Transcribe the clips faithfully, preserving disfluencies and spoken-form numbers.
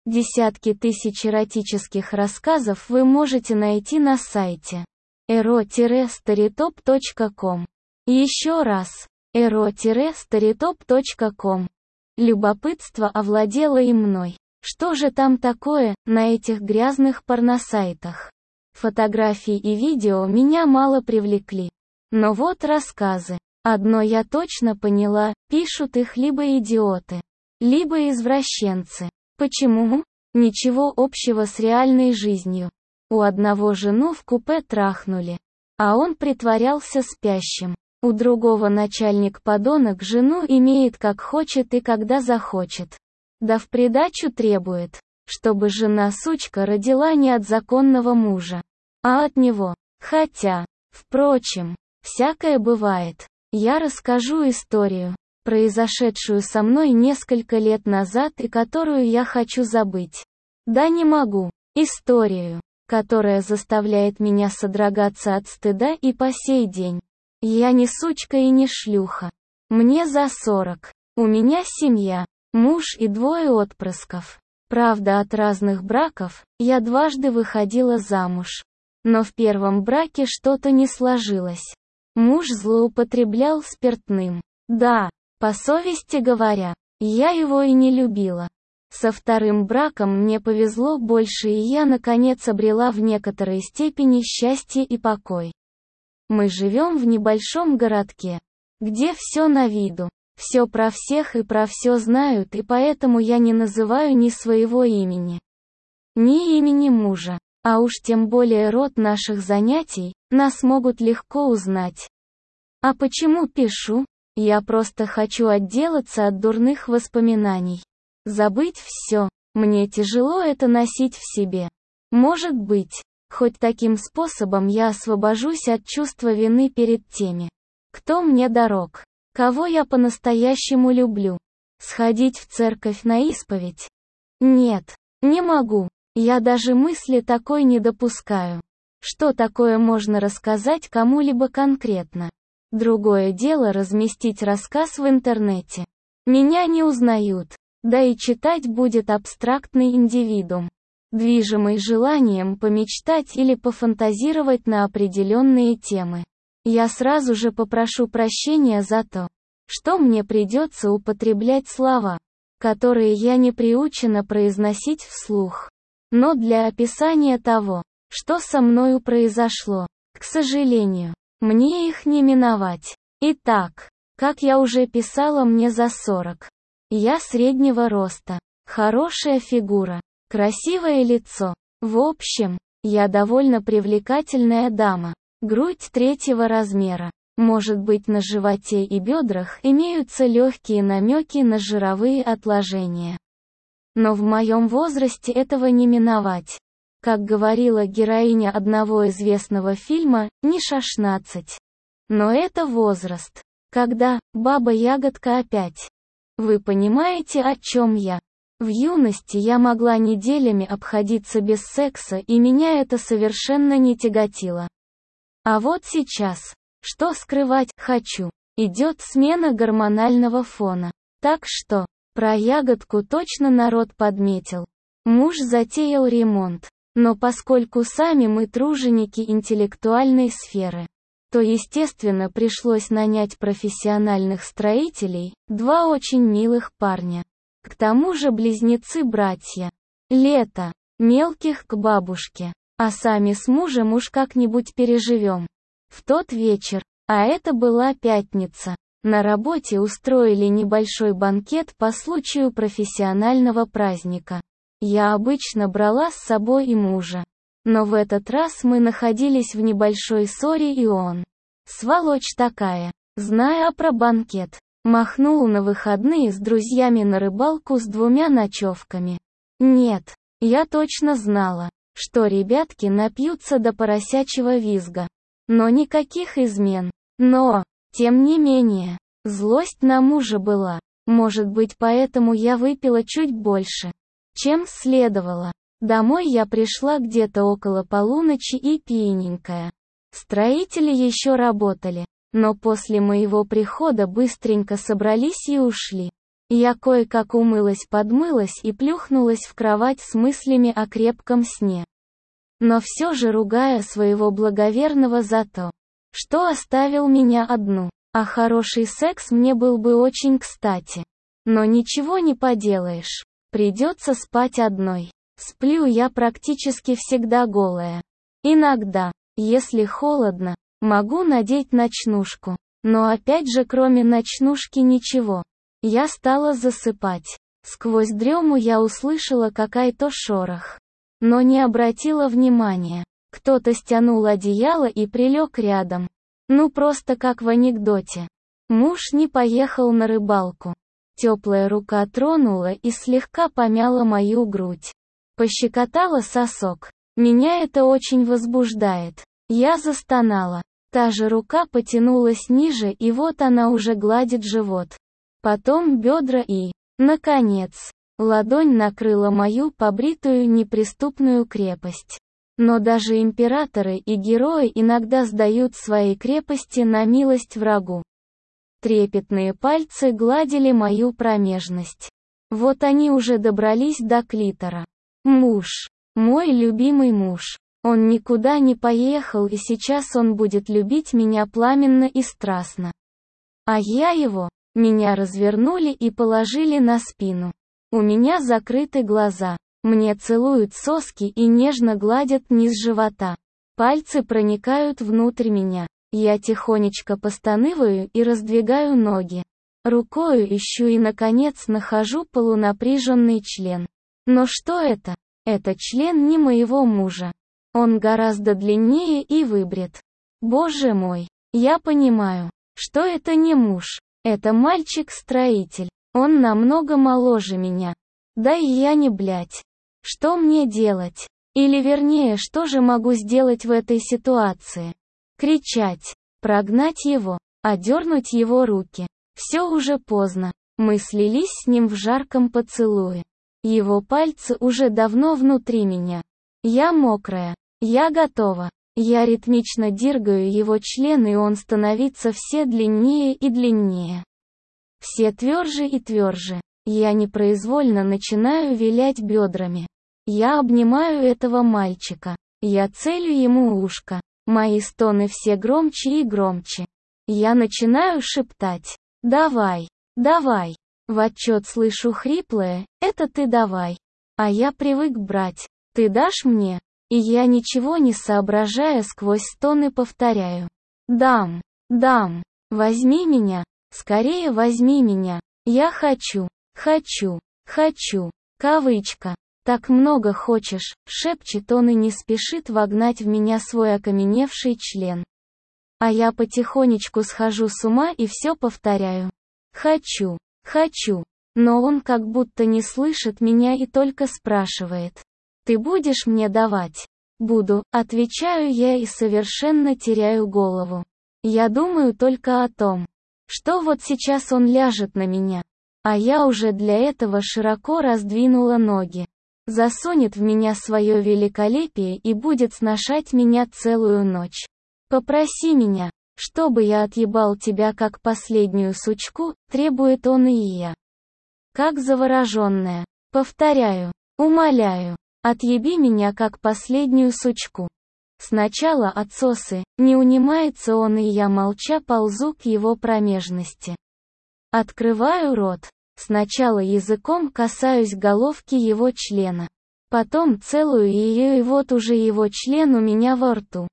Десятки тысяч эротических рассказов вы можете найти на сайте эро старитоп точка ком. Еще раз, эро старитоп точка ком. Любопытство овладело и мной. Что же там такое, на этих грязных порносайтах? Фотографии и видео меня мало привлекли. Но вот рассказы. Одно я точно поняла, пишут их либо идиоты, либо извращенцы. Почему? Ничего общего с реальной жизнью. У одного жену в купе трахнули, а он притворялся спящим. У другого начальник-подонок жену имеет как хочет и когда захочет. Да в придачу требует, чтобы жена-сучка родила не от законного мужа, а от него. Хотя, впрочем, всякое бывает. Я расскажу историю, произошедшую со мной несколько лет назад и которую я хочу забыть. Да не могу. Историю, которая заставляет меня содрогаться от стыда и по сей день. Я не сучка и не шлюха. Мне за сорок. У меня семья, муж и двое отпрысков. Правда, от разных браков, я дважды выходила замуж. Но в первом браке что-то не сложилось. Муж злоупотреблял спиртным. Да, по совести говоря, я его и не любила. Со вторым браком мне повезло больше, и я наконец обрела в некоторой степени счастье и покой. Мы живем в небольшом городке, где все на виду, все про всех и про все знают, и поэтому я не называю ни своего имени, ни имени мужа, а уж тем более род наших занятий, нас могут легко узнать. А почему пишу? Я просто хочу отделаться от дурных воспоминаний. Забыть все. Мне тяжело это носить в себе. Может быть, хоть таким способом я освобожусь от чувства вины перед теми, кто мне дорог, кого я по-настоящему люблю. Сходить в церковь на исповедь? Нет, не могу. Я даже мысли такой не допускаю. Что такое можно рассказать кому-либо конкретно? Другое дело разместить рассказ в интернете. Меня не узнают. Да и читать будет абстрактный индивидуум, движимый желанием помечтать или пофантазировать на определенные темы. Я сразу же попрошу прощения за то, что мне придется употреблять слова, которые я не приучена произносить вслух. Но для описания того, что со мною произошло, к сожалению, мне их не миновать. Итак, как я уже писала, мне за сорок. Я среднего роста, хорошая фигура, красивое лицо. В общем, я довольно привлекательная дама. Грудь третьего размера. Может быть, на животе и бедрах имеются легкие намеки на жировые отложения. Но в моем возрасте этого не миновать. Как говорила героиня одного известного фильма, не шестнадцать. Но это возраст, когда баба-ягодка опять. Вы понимаете, о чем я? В юности я могла неделями обходиться без секса, и меня это совершенно не тяготило. А вот сейчас, что скрывать, хочу. Идет смена гормонального фона. Так что, про ягодку точно народ подметил. Муж затеял ремонт. Но поскольку сами мы труженики интеллектуальной сферы, то естественно пришлось нанять профессиональных строителей, два очень милых парня. К тому же близнецы-братья. Лето. Мелких к бабушке. А сами с мужем уж как-нибудь переживем. В тот вечер, а это была пятница, на работе устроили небольшой банкет по случаю профессионального праздника. Я обычно брала с собой и мужа. Но в этот раз мы находились в небольшой ссоре, и он, сволочь такая, зная про банкет, махнул на выходные с друзьями на рыбалку с двумя ночевками. Нет, я точно знала, что ребятки напьются до поросячьего визга. Но никаких измен. Но, тем не менее, злость на мужа была. Может быть, поэтому я выпила чуть больше, чем следовало. Домой я пришла где-то около полуночи и пьяненькая. Строители еще работали, но после моего прихода быстренько собрались и ушли. Я кое-как умылась-подмылась и плюхнулась в кровать с мыслями о крепком сне. Но все же ругая своего благоверного за то, что оставил меня одну. А хороший секс мне был бы очень кстати. Но ничего не поделаешь. Придется спать одной. Сплю я практически всегда голая. Иногда, если холодно, могу надеть ночнушку. Но опять же кроме ночнушки ничего. Я стала засыпать. Сквозь дрему я услышала какой-то шорох. Но не обратила внимания. Кто-то стянул одеяло и прилег рядом. Ну просто как в анекдоте. Муж не поехал на рыбалку. Теплая рука тронула и слегка помяла мою грудь. Пощекотала сосок. Меня это очень возбуждает. Я застонала. Та же рука потянулась ниже, и вот она уже гладит живот. Потом бедра и, наконец, ладонь накрыла мою побритую неприступную крепость. Но даже императоры и герои иногда сдают свои крепости на милость врагу. Трепетные пальцы гладили мою промежность. Вот они уже добрались до клитора. Муж. Мой любимый муж. Он никуда не поехал, и сейчас он будет любить меня пламенно и страстно. А я его. Меня развернули и положили на спину. У меня закрыты глаза. Мне целуют соски и нежно гладят низ живота. Пальцы проникают внутрь меня. Я тихонечко постанываю и раздвигаю ноги. Рукою ищу и, наконец, нахожу полунапряженный член. Но что это? Это член не моего мужа. Он гораздо длиннее и выбрит. Боже мой, я понимаю, что это не муж. Это мальчик-строитель. Он намного моложе меня. Да и я не блядь. Что мне делать? Или вернее, что же могу сделать в этой ситуации? Кричать, прогнать его, одернуть его руки. Все уже поздно. Мы слились с ним в жарком поцелуе. Его пальцы уже давно внутри меня. Я мокрая. Я готова. Я ритмично дергаю его член, и он становится все длиннее и длиннее. Все тверже и тверже. Я непроизвольно начинаю вилять бедрами. Я обнимаю этого мальчика. Я целю ему ушко. Мои стоны все громче и громче. Я начинаю шептать: «Давай, давай». В отчет слышу хриплое: «Это ты давай». А я привык брать. «Ты дашь мне?» И я, ничего не соображая, сквозь стоны повторяю: «Дам, дам, возьми меня, скорее возьми меня. Я хочу, хочу, хочу». Кавычка. «Так много хочешь», — шепчет он и не спешит вогнать в меня свой окаменевший член. А я потихонечку схожу с ума и все повторяю: «Хочу, хочу». Но он как будто не слышит меня и только спрашивает: «Ты будешь мне давать?» «Буду», — отвечаю я и совершенно теряю голову. Я думаю только о том, что вот сейчас он ляжет на меня. А я уже для этого широко раздвинула ноги. Засунет в меня свое великолепие и будет сношать меня целую ночь. «Попроси меня, чтобы я отъебал тебя как последнюю сучку», требует он и я. Как завороженная. Повторяю, умоляю, отъеби меня как последнюю сучку. Сначала отсосы, не унимается он, и я молча ползу к его промежности. Открываю рот. Сначала языком касаюсь головки его члена. Потом целую ее, и вот уже его член у меня во рту.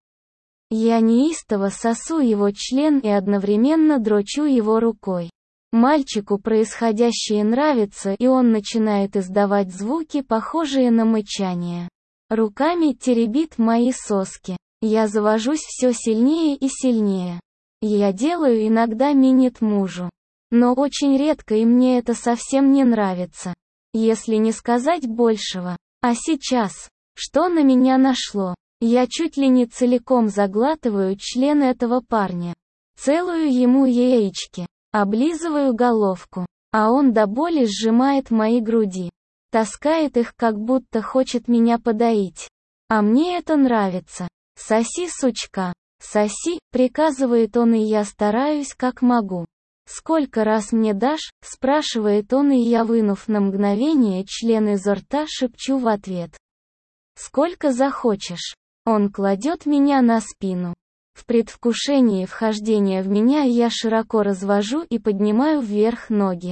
Я неистово сосу его член и одновременно дрочу его рукой. Мальчику происходящее нравится, и он начинает издавать звуки, похожие на мычание. Руками теребит мои соски. Я завожусь все сильнее и сильнее. Я делаю иногда минет мужу. Но очень редко, и мне это совсем не нравится. Если не сказать большего. А сейчас, что на меня нашло? Я чуть ли не целиком заглатываю член этого парня. Целую ему яички. Облизываю головку. А он до боли сжимает мои груди. Таскает их, как будто хочет меня подоить. А мне это нравится. «Соси, сучка, соси», приказывает он, и я стараюсь как могу. «Сколько раз мне дашь?» – спрашивает он, и я, вынув на мгновение член изо рта, шепчу в ответ: «Сколько захочешь». Он кладет меня на спину. В предвкушении вхождения в меня я широко развожу и поднимаю вверх ноги.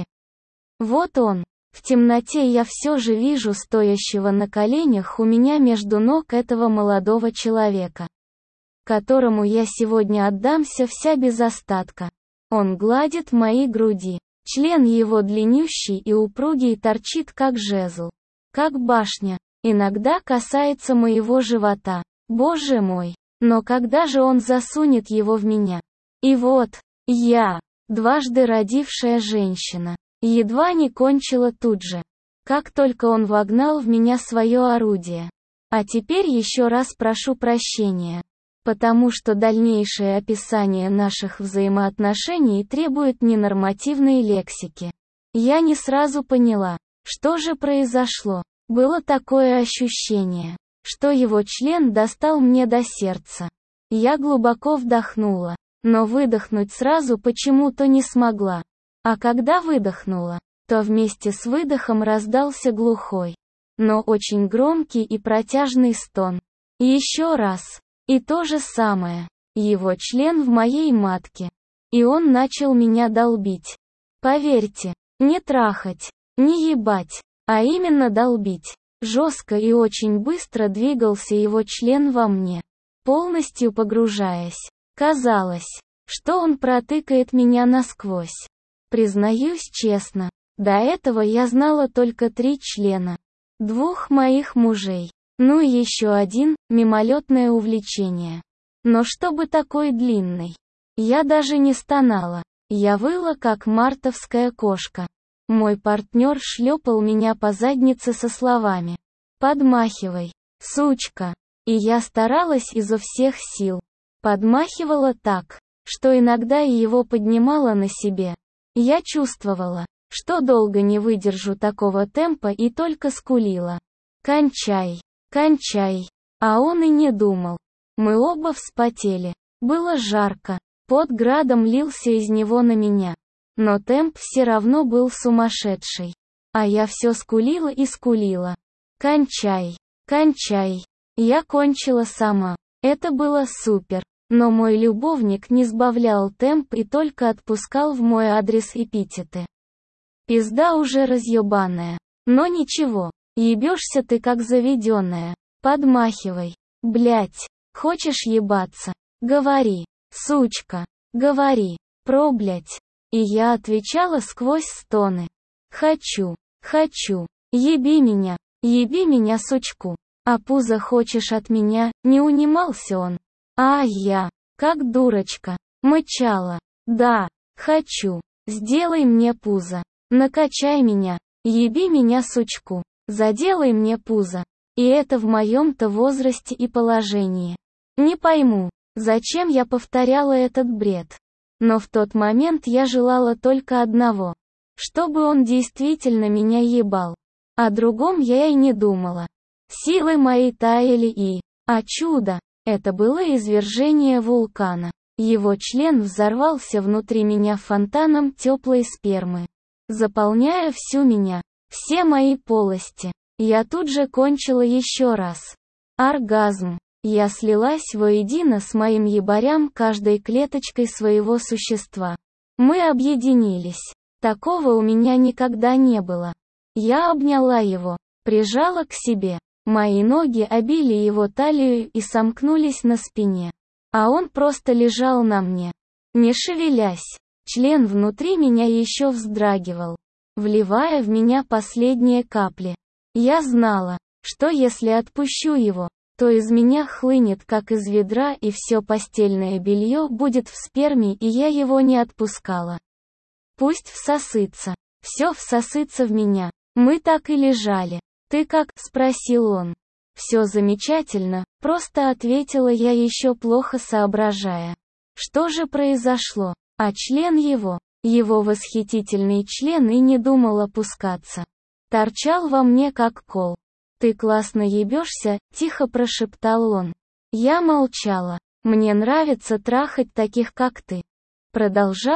Вот он. В темноте я все же вижу стоящего на коленях у меня между ног этого молодого человека, которому я сегодня отдамся вся без остатка. Он гладит мои груди. Член его длиннющий и упругий торчит как жезл, как башня. Иногда касается моего живота. Боже мой! Но когда же он засунет его в меня? И вот, я, дважды родившая женщина, едва не кончила тут же, как только он вогнал в меня свое орудие. А теперь еще раз прошу прощения, потому что дальнейшее описание наших взаимоотношений требует ненормативной лексики. Я не сразу поняла, что же произошло. Было такое ощущение, что его член достал мне до сердца. Я глубоко вдохнула, но выдохнуть сразу почему-то не смогла. А когда выдохнула, то вместе с выдохом раздался глухой, но очень громкий и протяжный стон. И еще раз. И то же самое. Его член в моей матке. И он начал меня долбить. Поверьте, не трахать, не ебать, а именно долбить. Жестко и очень быстро двигался его член во мне, полностью погружаясь. Казалось, что он протыкает меня насквозь. Признаюсь честно, до этого я знала только три члена. Двух моих мужей. Ну и еще один, мимолетное увлечение. Но чтобы такой длинный. Я даже не стонала. Я выла, как мартовская кошка. Мой партнер шлепал меня по заднице со словами: «Подмахивай, сучка». И я старалась изо всех сил. Подмахивала так, что иногда и его поднимала на себе. Я чувствовала, что долго не выдержу такого темпа, и только скулила: «Кончай, кончай». А он и не думал. Мы оба вспотели. Было жарко. Пот градом лился из него на меня. Но темп все равно был сумасшедший. А я все скулила и скулила: «Кончай, кончай». Я кончила сама. Это было супер. Но мой любовник не сбавлял темп и только отпускал в мой адрес эпитеты. «Пизда уже разъебанная. Но ничего, ебешься ты как заведенная. Подмахивай. Блять, хочешь ебаться? Говори, сучка, говори, проблять». И я отвечала сквозь стоны: «Хочу, хочу, еби меня, еби меня, сучку. А пузо хочешь от меня?» Не унимался он. А я, как дурочка, мычала: «Да, хочу, сделай мне пузо, накачай меня, еби меня, сучку, заделай мне пузо». И это в моем-то возрасте и положении. Не пойму, зачем я повторяла этот бред. Но в тот момент я желала только одного: чтобы он действительно меня ебал. О другом я и не думала. Силы мои таяли и... А чудо! Это было извержение вулкана. Его член взорвался внутри меня фонтаном теплой спермы, заполняя всю меня, все мои полости. Я тут же кончила еще раз. Оргазм. Я слилась воедино с моим ебарям каждой клеточкой своего существа. Мы объединились. Такого у меня никогда не было. Я обняла его, прижала к себе. Мои ноги обили его талию и сомкнулись на спине. А он просто лежал на мне, не шевелясь. Член внутри меня еще вздрагивал, вливая в меня последние капли. Я знала, что если отпущу его, то из меня хлынет как из ведра, и все постельное белье будет в сперме, и я его не отпускала. Пусть всосытся. Все всосытся в меня. Мы так и лежали. «Ты как?» — спросил он. «Все замечательно», — просто ответила я, еще плохо соображая. Что же произошло? А член его, его восхитительный член, и не думал опускаться. Торчал во мне как кол. «Ты классно ебешься», — тихо прошептал он. Я молчала. «Мне нравится трахать таких, как ты», — продолжал он,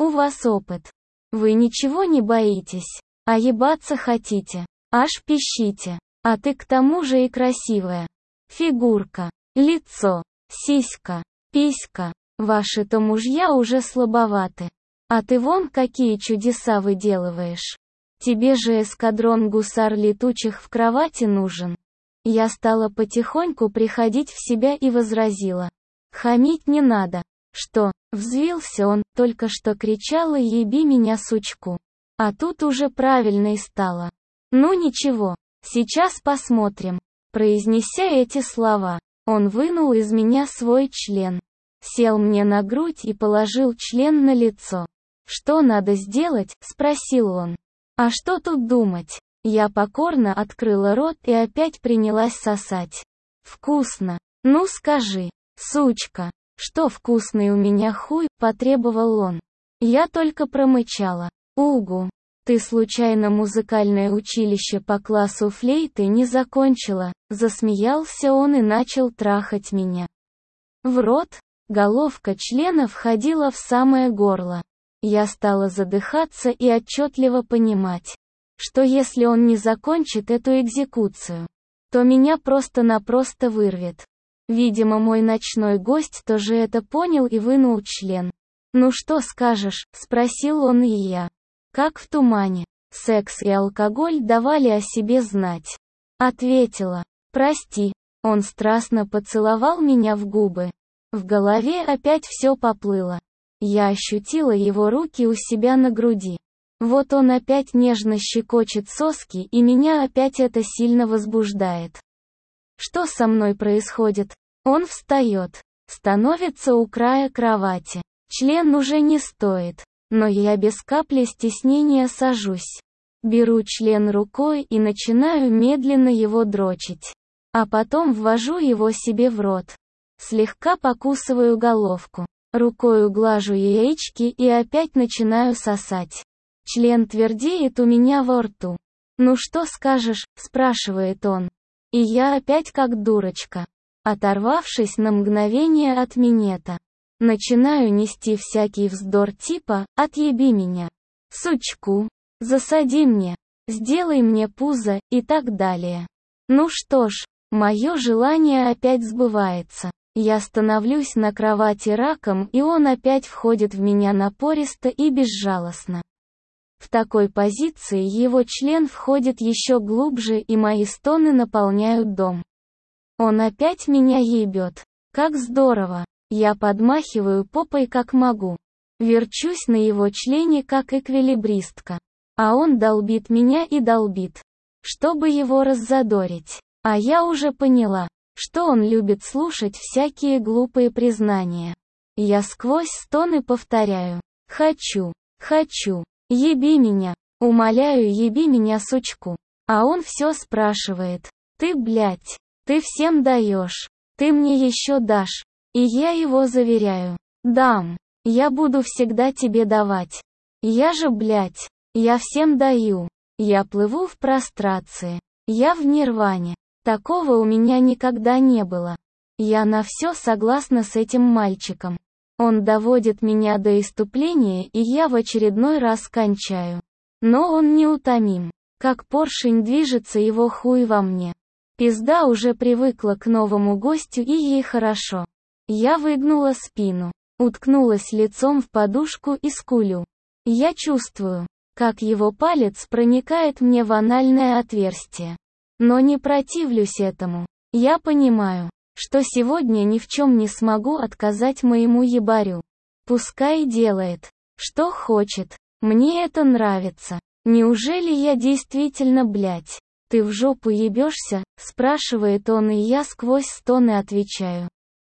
У вас опыт. Вы ничего не боитесь. А ебаться хотите. Аж пищите. А ты к тому же и красивая. Фигурка. Лицо. Сиська. Писька. Ваши-то мужья уже слабоваты. А ты вон какие чудеса выделываешь. Тебе же эскадрон гусар летучих в кровати нужен. Я стала потихоньку приходить в себя и возразила. Хамить не надо. Что? Взвился он, только что кричала «Еби меня, сучку». А тут уже правильно и стало. Ну ничего, сейчас посмотрим. Произнеся эти слова, он вынул из меня свой член. Сел мне на грудь и положил член на лицо. «Что надо сделать?» – спросил он. «А что тут думать?» Я покорно открыла рот и опять принялась сосать. «Вкусно. Ну скажи, сучка, что вкусный у меня хуй?» – потребовал он. Я только промычала. «Угу. Ты случайно музыкальное училище по классу флейты не закончила?» Засмеялся он и начал трахать меня. В рот. Головка члена входила в самое горло. Я стала задыхаться и отчетливо понимать, что если он не закончит эту экзекуцию, то меня просто-напросто вырвет. Видимо, мой ночной гость тоже это понял и вынул член. «Ну что скажешь?» – спросил он, и я, как в тумане. Секс и алкоголь давали о себе знать. Ответила. «Прости». Он страстно поцеловал меня в губы. В голове опять все поплыло. Я ощутила его руки у себя на груди. Вот он опять нежно щекочет соски, и меня опять это сильно возбуждает. Что со мной происходит? Он встает, становится у края кровати. Член уже не стоит, но я без капли стеснения сажусь. Беру член рукой и начинаю медленно его дрочить. А потом ввожу его себе в рот. Слегка покусываю головку. Рукою глажу яички и опять начинаю сосать. Член твердеет у меня во рту. «Ну что скажешь?» – спрашивает он. И я опять как дурочка, оторвавшись на мгновение от минета, начинаю нести всякий вздор типа «отъеби меня», «сучку», «засади мне», «сделай мне пузо» и так далее. Ну что ж, мое желание опять сбывается. Я становлюсь на кровати раком, и он опять входит в меня напористо и безжалостно. В такой позиции его член входит еще глубже, и мои стоны наполняют дом. Он опять меня ебет. Как здорово. Я подмахиваю попой как могу. Верчусь на его члене как эквилибристка. А он долбит меня и долбит, чтобы его раззадорить. А я уже поняла, что он любит слушать всякие глупые признания. Я сквозь стоны повторяю: «Хочу, хочу, еби меня, умоляю, еби меня, сучку». А он все спрашивает: «Ты, блядь, ты всем даешь, ты мне еще дашь?» И я его заверяю: «Дам, я буду всегда тебе давать. Я же, блядь, я всем даю». Я плыву в прострации. Я в нирване. Такого у меня никогда не было. Я на все согласна с этим мальчиком. Он доводит меня до исступления, и я в очередной раз кончаю. Но он неутомим. Как поршень движется его хуй во мне. Пизда уже привыкла к новому гостю, и ей хорошо. Я выгнула спину, уткнулась лицом в подушку и скулю. Я чувствую, как его палец проникает мне в анальное отверстие. Но не противлюсь этому. Я понимаю, что сегодня ни в чем не смогу отказать моему ебарю. Пускай делает, что хочет. Мне это нравится. Неужели я действительно, блядь, ты в жопу ебешься? Спрашивает он, и я сквозь стоны отвечаю: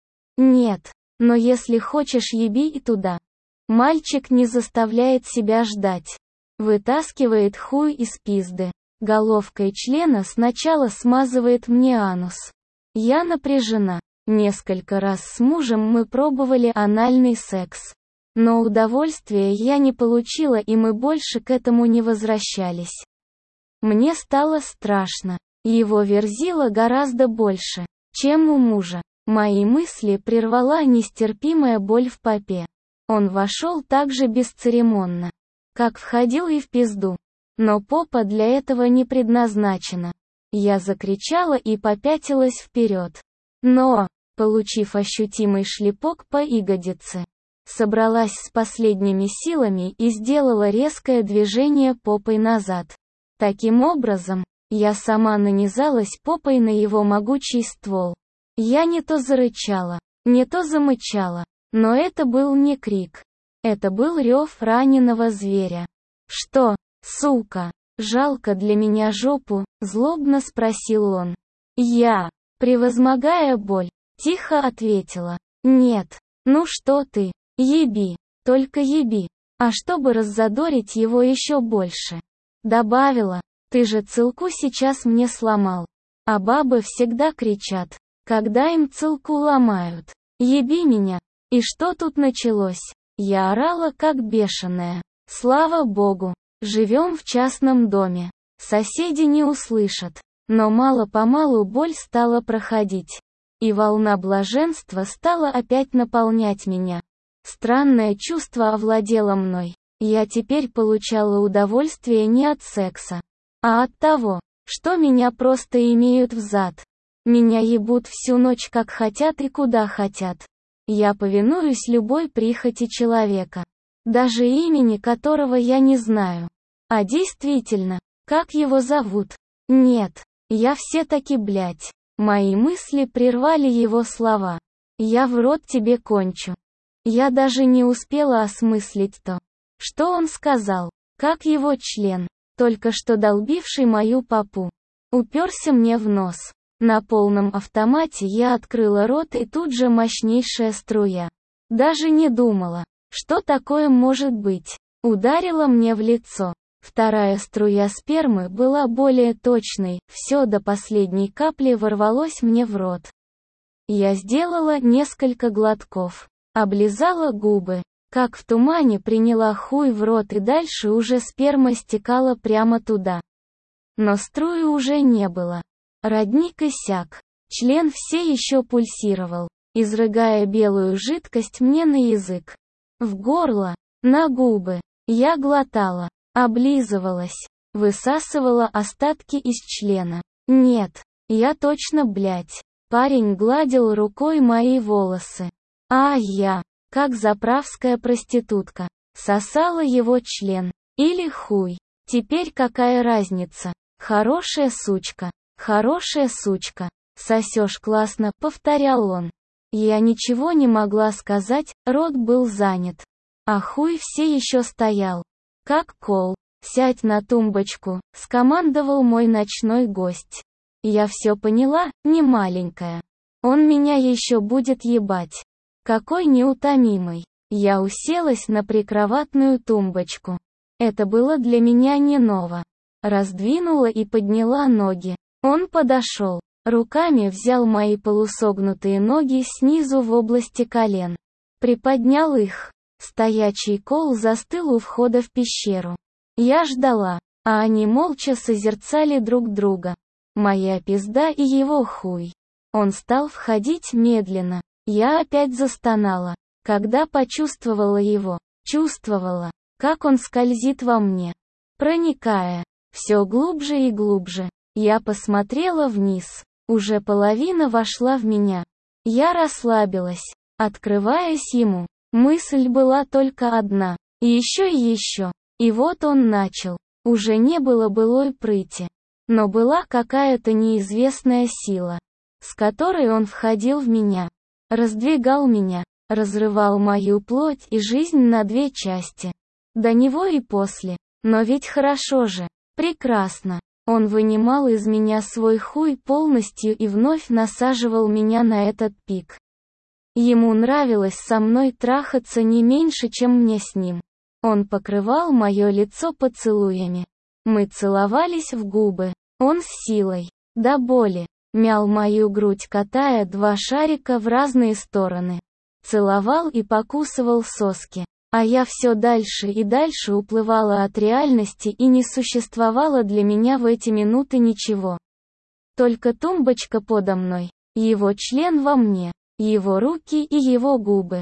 нет, но если хочешь, еби и туда. Мальчик не заставляет себя ждать. Вытаскивает хуй из пизды. Головкой члена сначала смазывает мне анус. Я напряжена. Несколько раз с мужем мы пробовали анальный секс. Но удовольствия я не получила, и мы больше к этому не возвращались. Мне стало страшно. Его верзило гораздо больше, чем у мужа. Мои мысли прервала нестерпимая боль в попе. Он вошел так же бесцеремонно, как входил, и в пизду. Но попа для этого не предназначена. Я закричала и попятилась вперед. Но, получив ощутимый шлепок по ягодице, собралась с последними силами и сделала резкое движение попой назад. Таким образом, я сама нанизалась попой на его могучий ствол. Я не то зарычала, не то замычала, но это был не крик. Это был рев раненого зверя. «Что, сука, жалко для меня жопу?» — злобно спросил он. Я, превозмогая боль, тихо ответила: «Нет, ну что ты, еби, только еби». А чтобы раззадорить его еще больше, добавила: «Ты же целку сейчас мне сломал». А бабы всегда кричат, когда им целку ломают: «Еби меня». И что тут началось? Я орала как бешеная. Слава богу, живем в частном доме. Соседи не услышат. Но мало-помалу боль стала проходить. И волна блаженства стала опять наполнять меня. Странное чувство овладело мной. Я теперь получала удовольствие не от секса, а от того, что меня просто имеют взад. Меня ебут всю ночь как хотят и куда хотят. Я повинуюсь любой прихоти человека, даже имени которого я не знаю. А действительно, как его зовут? Нет, я все-таки, блядь. Мои мысли прервали его слова. Я в рот тебе кончу. Я даже не успела осмыслить то, что он сказал, как его член, только что долбивший мою попу, уперся мне в нос. На полном автомате я открыла рот, и тут же мощнейшая струя. Даже не думала, что такое может быть. Ударила мне в лицо. Вторая струя спермы была более точной, все до последней капли ворвалось мне в рот. Я сделала несколько глотков, облизала губы, как в тумане приняла хуй в рот, и дальше уже сперма стекала прямо туда. Но струи уже не было. Родник иссяк. Член все еще пульсировал, изрыгая белую жидкость мне на язык, в горло, на губы. Я глотала, облизывалась, высасывала остатки из члена. Нет, я точно, блядь. Парень гладил рукой мои волосы. А я, как заправская проститутка, сосала его член. Или хуй. Теперь какая разница? Хорошая сучка. «Хорошая сучка, сосешь классно», — повторял он. Я ничего не могла сказать, рот был занят. А хуй все еще стоял. Как кол. «Сядь на тумбочку», — скомандовал мой ночной гость. Я все поняла, не маленькая. Он меня еще будет ебать. Какой неутомимый. Я уселась на прикроватную тумбочку. Это было для меня не ново. Раздвинула и подняла ноги. Он подошел, руками взял мои полусогнутые ноги снизу в области колен. Приподнял их. Стоячий кол застыл у входа в пещеру. Я ждала, а они молча созерцали друг друга. Моя пизда и его хуй. Он стал входить медленно. Я опять застонала, когда почувствовала его. Чувствовала, как он скользит во мне, проникая все глубже и глубже. Я посмотрела вниз. Уже половина вошла в меня. Я расслабилась, открываясь ему. Мысль была только одна. Еще и еще. И вот он начал. Уже не было былой прыти. Но была какая-то неизвестная сила, с которой он входил в меня. Раздвигал меня. Разрывал мою плоть и жизнь на две части. До него и после. Но ведь хорошо же. Прекрасно. Он вынимал из меня свой хуй полностью и вновь насаживал меня на этот пик. Ему нравилось со мной трахаться не меньше, чем мне с ним. Он покрывал мое лицо поцелуями. Мы целовались в губы. Он с силой, до боли, мял мою грудь, катая два шарика в разные стороны. Целовал и покусывал соски. А я все дальше и дальше уплывала от реальности, и не существовало для меня в эти минуты ничего. Только тумбочка подо мной, его член во мне, его руки и его губы.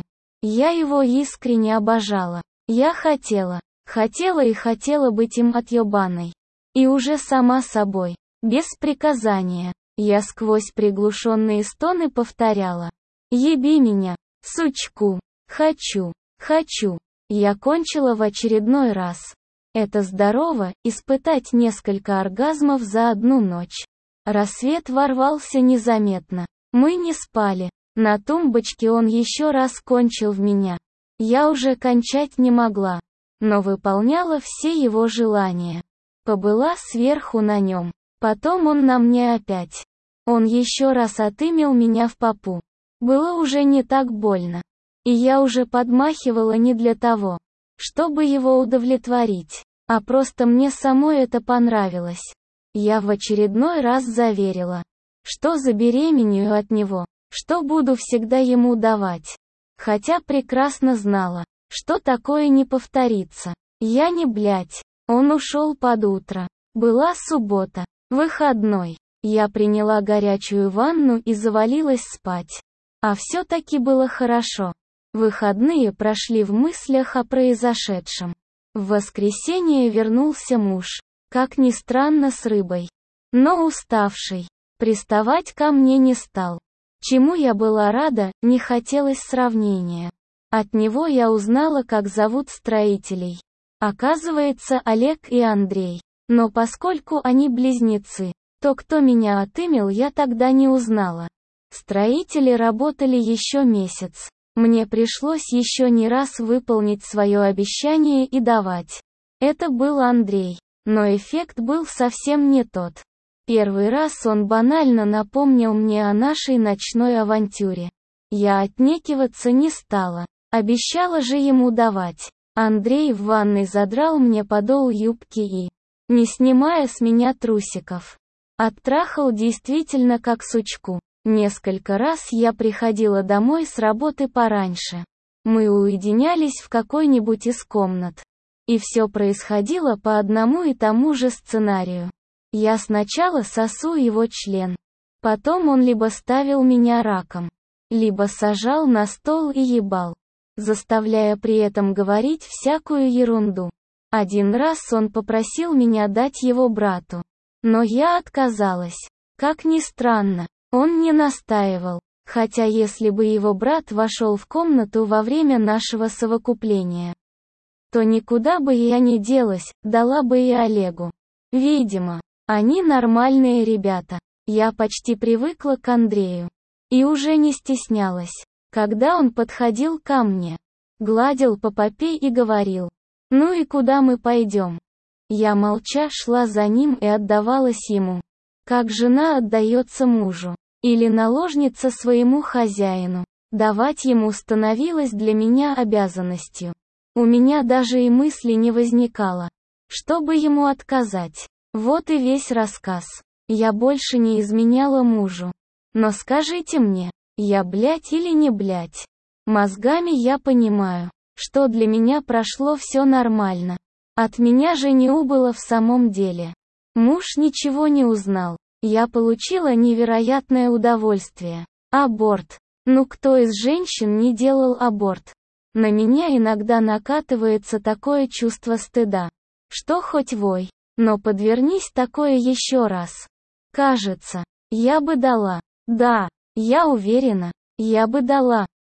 Я его искренне обожала. Я хотела, хотела и хотела быть им отъебаной. И уже сама собой, без приказания, я сквозь приглушенные стоны повторяла: «Еби меня, сучку, хочу, хочу». Я кончила в очередной раз. Это здорово, испытать несколько оргазмов за одну ночь. Рассвет ворвался незаметно. Мы не спали. На тумбочке он еще раз кончил в меня. Я уже кончать не могла, но выполняла все его желания. Побыла сверху на нем. Потом он на мне опять. Он еще раз отымел меня в попу. Было уже не так больно. И я уже подмахивала не для того, чтобы его удовлетворить, а просто мне самой это понравилось. Я в очередной раз заверила, что забеременею от него, что буду всегда ему давать. Хотя прекрасно знала, что такое не повторится. Я не блядь. Он ушел под утро. Была суббота, выходной. Я приняла горячую ванну и завалилась спать. А все-таки было хорошо. Выходные прошли в мыслях о произошедшем. В воскресенье вернулся муж, как ни странно, с рыбой. Но уставший. Приставать ко мне не стал. Чему я была рада, не хотелось сравнения. От него я узнала, как зовут строителей. Оказывается, Олег и Андрей. Но поскольку они близнецы, то кто меня отымел, я тогда не узнала. Строители работали еще месяц. Мне пришлось еще не раз выполнить свое обещание и давать. Это был Андрей. Но эффект был совсем не тот. Первый раз он банально напомнил мне о нашей ночной авантюре. Я отнекиваться не стала. Обещала же ему давать. Андрей в ванной задрал мне подол юбки и, не снимая с меня трусиков, оттрахал действительно как сучку. Несколько раз я приходила домой с работы пораньше. Мы уединялись в какой-нибудь из комнат. И все происходило по одному и тому же сценарию. Я сначала сосу его член. Потом он либо ставил меня раком, либо сажал на стол и ебал, заставляя при этом говорить всякую ерунду. Один раз он попросил меня дать его брату. Но я отказалась. Как ни странно, он не настаивал. Хотя если бы его брат вошел в комнату во время нашего совокупления, то никуда бы я не делась, дала бы и Олегу. Видимо, они нормальные ребята. Я почти привыкла к Андрею. И уже не стеснялась, когда он подходил ко мне, гладил по попе и говорил: «Ну и куда мы пойдем?» Я молча шла за ним и отдавалась ему, как жена отдается мужу, или наложница своему хозяину. Давать ему становилось для меня обязанностью. У меня даже и мысли не возникало, чтобы ему отказать. Вот и весь рассказ. Я больше не изменяла мужу. Но скажите мне, я блядь или не блядь? Мозгами я понимаю, что для меня прошло все нормально. От меня же не убыло в самом деле. Муж ничего не узнал. Я получила невероятное удовольствие. Аборт. Ну кто из женщин не делал аборт? На меня иногда накатывается такое чувство стыда, что хоть вой, но подвернись такое еще раз. Кажется, я бы дала. Да, я уверена, я бы дала.